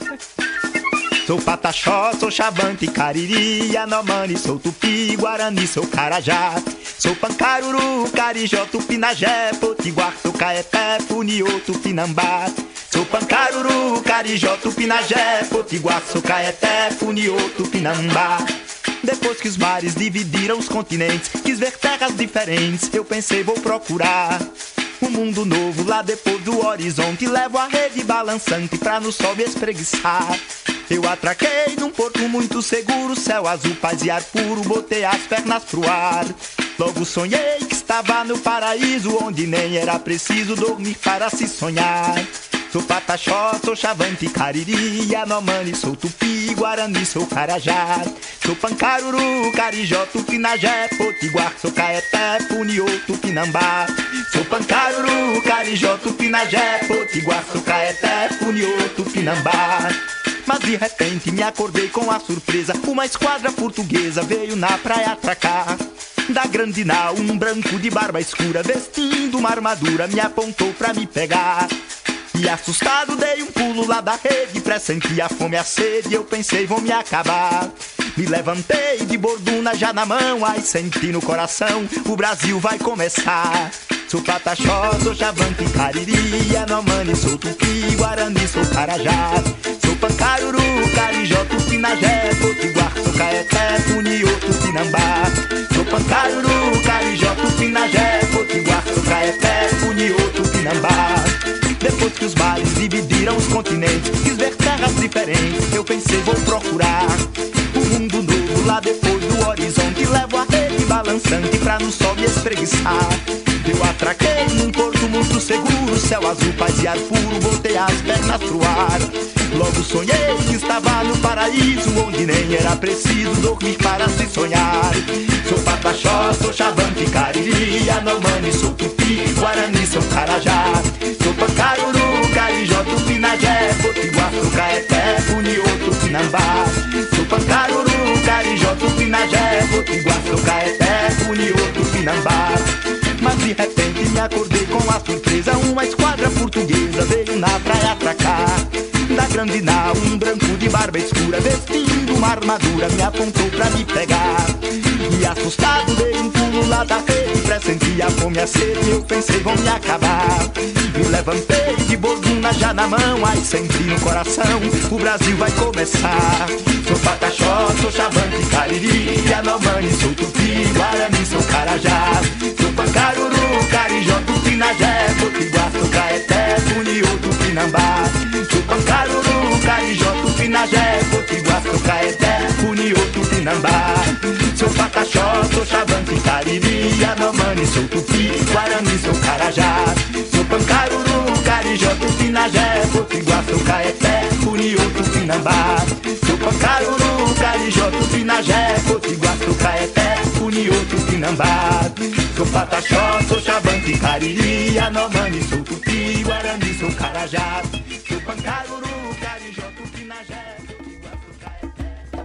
Sou Pataxó, sou Xavante, Cariri, Yanomami, sou Tupi, Guarani, sou Carajá. Sou Pancaruru, Carijó, Tupinagé, Potiguar, sou Caeté, Funiô, Tupinambá. Sou Pancaruru, Carijó, Tupinagé, Potiguar, sou Caeté, Funiô, Tupinambá. Depois que os mares dividiram os continentes, quis ver terras diferentes, eu pensei vou procurar um mundo novo lá depois do horizonte. Levo a rede balançante pra no sol me espreguiçar. Eu atraquei num porto muito seguro, céu azul, paz e ar puro, botei as pernas pro ar. Logo sonhei que estava no paraíso, onde nem era preciso dormir para se sonhar. Sou Pataxó, sou Xavante, Cariri, Yanomami, sou Tupi, Guarani, sou Carajá. Sou Pancaruru, Carijó, Tupinagé, Potiguar, sou Caeté, Funiô, Tupinambá. Sou Pancaruru, Carijó, Tupinagé, Potiguar, sou Caeté, Funiô, Tupinambá. Mas de repente me acordei com a surpresa, uma esquadra portuguesa veio na praia atracar. Da grande nau, um branco de barba escura, vestindo uma armadura, me apontou pra me pegar. E assustado dei um pulo lá da rede, pressenti a fome e a sede, eu pensei vão me acabar. Me levantei de borduna já na mão, aí senti no coração, o Brasil vai começar. Sou Pataxó, sou Xavante, Cariri, Yanomami, sou Tupi, Guarani, sou Carajá. Sou Pancaruru, Carijó, Tupinagé, Potiguar, sou Caeté, Funiô, Tupinambá. Sou Pancaruru, Carijó, Tupinagé, Potiguar, sou Caeté, Funiô, Tupinambá. Depois que os mares dividiram os continentes, quis ver terras diferentes, eu pensei vou procurar um mundo novo lá depois do horizonte. Levo a rede balançante pra no sol me espreguiçar. Eu atraquei num porto muito seguro, céu azul, paz e ar puro, botei as pernas pro ar. Logo sonhei que estava no paraíso, onde nem era preciso dormir para se sonhar. Sou Pataxó, sou Xavante, Cariri, Yanomami, sou Tupi, Guarani, sou Carajá. Sou Pancaruru, Carijó, Tupinagé, Potiguar, sou Caeté, Funiô, Tupinambá. Sou Pancaruru, Carijó, Tupinagé, Potiguar, sou Caeté, Funiô, Tupinambá. Mas de repente me acordei com a surpresa, uma esquadra portuguesa veio na praia atracar. Da grande nau, um branco de barba escura, vestindo uma armadura, me apontou pra me pegar. E assustado dei um pulo lá da rede, pressenti a fome e a sede, eu pensei vão me acabar. Me levantei de borduna já na mão, aí senti no coração, o Brasil vai começar. Sou Pataxó, sou Xavante, Cariri, Yanomami, sou Tupi, Guarani, sou Carajá. Sou Pancaruru, Carijó, Tupinagé, Potiguar, sou Caeté, Funiô, Tupinambá. Sou Pancaruru, Carijó, Tupinagé, Potiguar, sou Caeté, Funiô, Tupinambá. Sou Pataxó, sou Xavante, Cariri, Yanomami, sou Tupi, Guarani, sou Carajá. Sou Pancaruru, Carijó, Tupinagé, Potiguar, sou Caeté, Funiô, Tupinambá. Sou Pancaruru, Carijó, Tupinagé, Potiguar, sou Caeté, Funiô, Tupinambá. Sou Pataxó, sou Xavante, Cariri, Yanomami, sou Tupi, Guarani, sou Carajá. Sou Pancaruru, Carijó, Tupinagé, Potiguar, sou Caeté.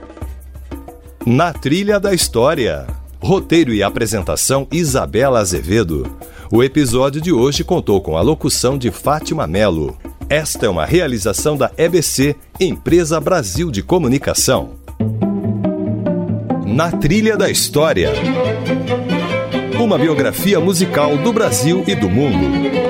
Na Trilha da História. Roteiro e apresentação Isabela Azevedo. O episódio de hoje contou com a locução de Fátima Melo. Esta é uma realização da E B C, Empresa Brasil de Comunicação. Na Trilha da História. Uma biografia musical do Brasil e do mundo.